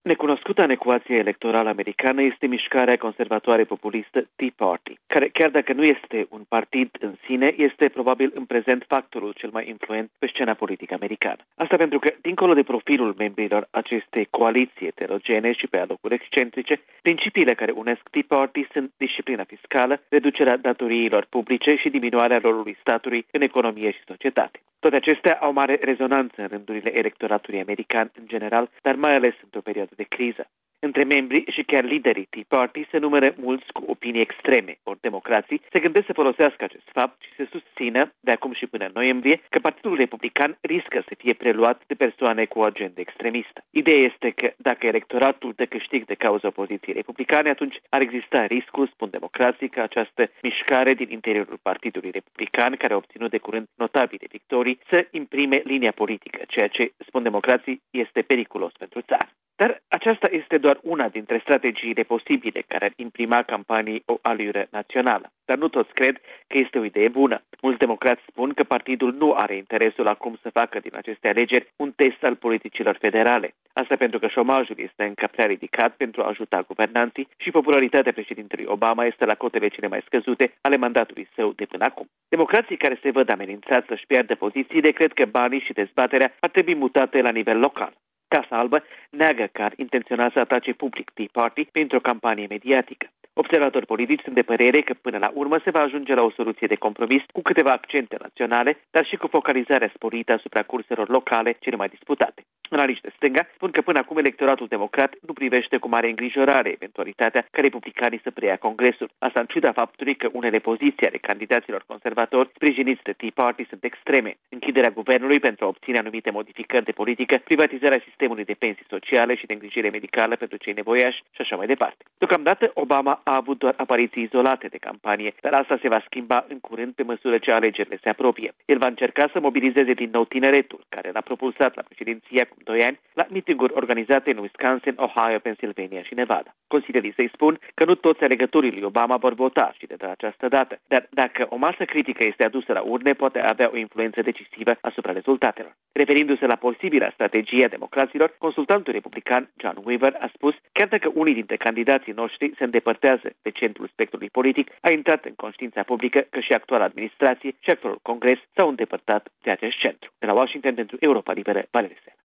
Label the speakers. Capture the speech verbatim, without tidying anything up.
Speaker 1: Necunoscuta în ecuația electorală americană este mișcarea conservatoare populistă Tea Party, care, chiar dacă nu este un partid în sine, este probabil în prezent factorul cel mai influent pe scena politică americană. Asta pentru că, dincolo de profilul membrilor acestei coaliții heterogene și pe alocuri excentrice, principiile care unesc Tea Party sunt disciplina fiscală, reducerea datoriilor publice și diminuarea rolului statului în economie și societate. Toate acestea au mare rezonanță în rândurile electoratului american în general, dar mai ales într-o perioadă de criză. Între membrii și chiar liderii Tea Party se numără mulți cu opinii extreme, ori democrații se gândesc să folosească acest fapt și să susțină, de acum și până în noiembrie, că Partidul Republican riscă să fie preluat de persoane cu o agendă extremistă. Ideea este că dacă electoratul dă câștig de cauza opoziției republicane, atunci ar exista riscul, spun democrații, că această mișcare din interiorul Partidului Republican, care a obținut de curând notabile victorii, să imprime linia politică, ceea ce, spun democrații, este periculos pentru țară. Dar aceasta este doar una dintre strategiile posibile care ar imprima campanii o alură națională. Dar nu toți cred că este o idee bună. Mulți democrați spun că partidul nu are interesul acum să facă din aceste alegeri un test al politicilor federale. Asta pentru că șomajul este încă prea ridicat pentru a ajuta guvernanții și popularitatea președintelui Obama este la cotele cele mai scăzute ale mandatului său de până acum. Democrații care se văd amenințați să-și piardă pozițiile cred că banii și dezbaterea ar trebui mutate la nivel local. Casa Albă neagă că ar intenționa să atace public Tea Party printr-o campanie mediatică. Observatori politici sunt de părere că până la urmă se va ajunge la o soluție de compromis cu câteva accente naționale, dar și cu focalizarea sporită asupra curselor locale cele mai disputate. Analiști de stânga spun că până acum electoratul democrat nu privește cu mare îngrijorare eventualitatea ca republicanii să preia Congresul. Asta în ciuda faptului că unele poziții ale candidaților conservatori sprijiniți de Tea Party sunt extreme. Închiderea guvernului pentru a obține anumite modificări de politică, privatizarea sistemului de pensii sociale și de îngrijire medicală pentru cei nevoiași și așa mai departe. Deocamdată, Obama a avut doar apariții izolate de campanie, dar asta se va schimba în curând pe măsură ce alegerile se apropie. El va încerca să mobilizeze din nou tineretul, care l-a propulsat la președinție acum doi ani, la mitinguri organizate în Wisconsin, Ohio, Pennsylvania și Nevada. Consilierii să-i spun că nu toți alegătorii lui Obama vor vota și de această dată, dar dacă o masă critică este adusă la urne, poate avea o influență decisivă asupra rezultatelor. Referindu-se la posibila strategie a democraților, consultantul republican John Weaver a spus, chiar dacă unii dintre candidații noștri se îndepărtează de centrul spectrului politic, a intrat în conștiința publică că și actuala administrație și actualul Congres s-au îndepărtat de acest centru. De la Washington pentru Europa Liberă, Valerie Sela.